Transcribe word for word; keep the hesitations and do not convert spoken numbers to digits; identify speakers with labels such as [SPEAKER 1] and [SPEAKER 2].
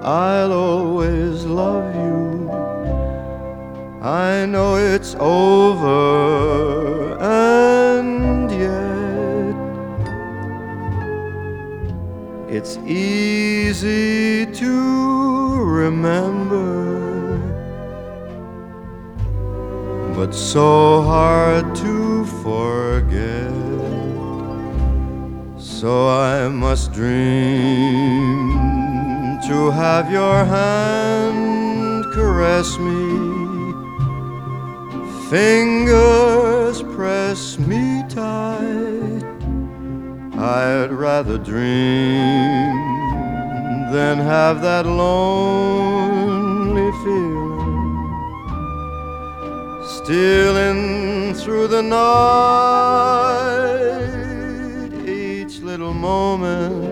[SPEAKER 1] I'll always love you. I know it's over, and yet it's easy to remember, but so hard to forget. So I must dream to have your hand caress me, fingers press me tight. I'd rather dream than have that lonely feeling stealing through the night. Each little moment